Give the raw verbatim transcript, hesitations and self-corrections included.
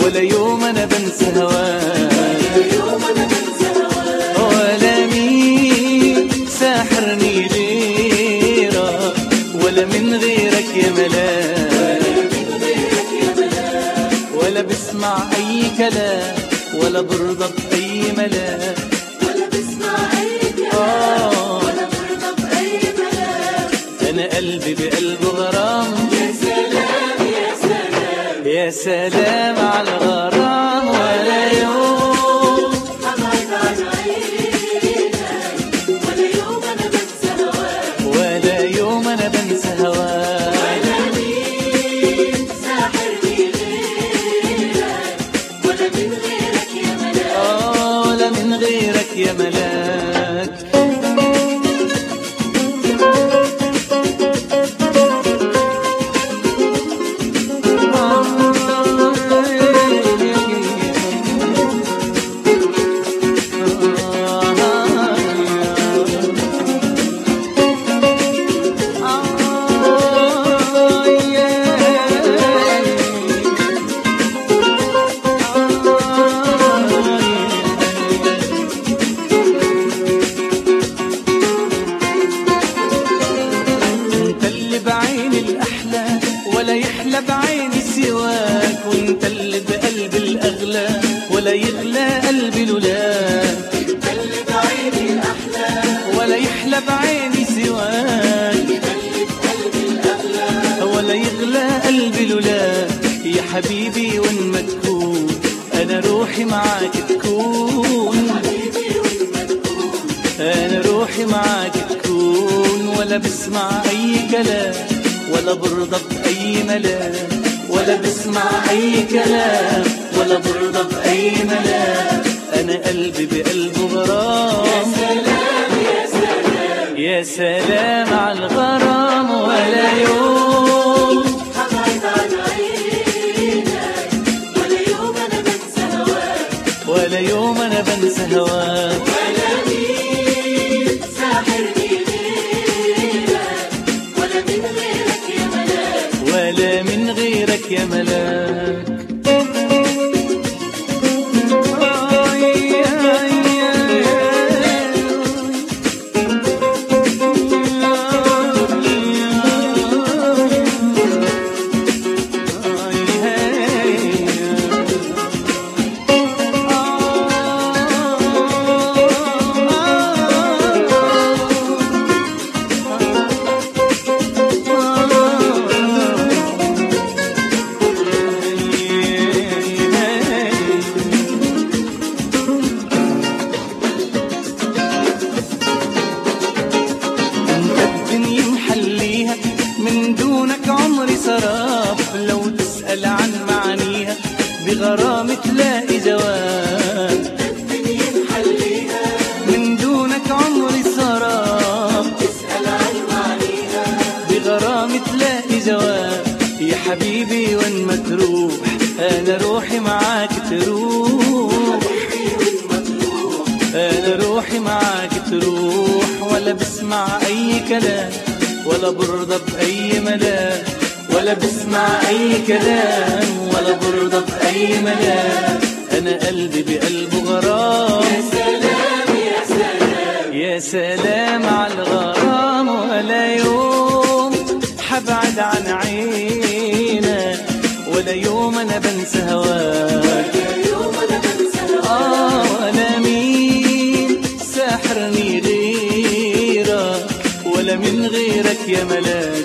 ولا يوم أنا بنسى هواك، ولا مين ساحرني غيرك، ولا من غيرك يا ملاك، ولا بسمع أي كلام، ولا برضى بأي ملاك، ولا بسمع أي كلام، ولا برضى بأي ملاك. أنا قلبي بقلبه غرام. يا سلام يا سلام يا سلام على الغرام، ولا يوم أبعد عن عينك، ولا يوم أنا بنسى هواك، ولا يوم أنا بنسى هواك، ولا مين ساحرني غيرك، ولا من غيرك يا ملاك. آه ولا من غيرك يا ملاك. ولا يحلى بعيني سواك، وانت اللي بقلبي الأغلى، ولا يغلى قلبي لولاك، انت اللي بعيني الأحلى، ولا يحلى بعيني سواك، انت اللي بقلبي الأغلى، ولا يغلى قلبي لولاك. يا حبيبي وين ما تكون أنا روحي معاك تكون، حبيبي وين ما تكون أنا روحي معاك تكون، ولا بسمع أي كلام، ولا برضى بأي ملاك، ولا بسمع أي كلام، ولا برضى بأي ملاك. أنا قلبي بقلبه غرام. يا سلام يا سلام يا سلام على الغرام، ولا يوم أبعد عن عينك، ولا يوم أنا بنسى هواك، ولا يوم أنا بنسى هواك، ولا مين ساحرني غيرك، ولا من غيرك يا ملاك. ولا من غيرك يا ملاك. من دونك عمري سراب، لو تسأل عن معانيها بغرام تلاقي جواب. الدنيا محليها، من دونك عمري سراب، تسأل عن معانيها بغرام تلاقي جواب. يا حبيبي وين ما تروح أنا روحي معاك تروح، أنا روحي معاك تروح، ولا بسمع أي كلام، ولا برضى بأي ملاك، ولا بسمع أي كلام، ولا برضى بأي ملاك. أنا قلبي بقلبه غرام. يا سلام يا سلام يا سلام على الغرام، ولا يوم حبعد عن عينك، ولا يوم أنا بنسى هواك، ولا يوم أنا بنسى هواك. آه ولا مين ساحرني غيرك، ولا من غيرك يا ملاك.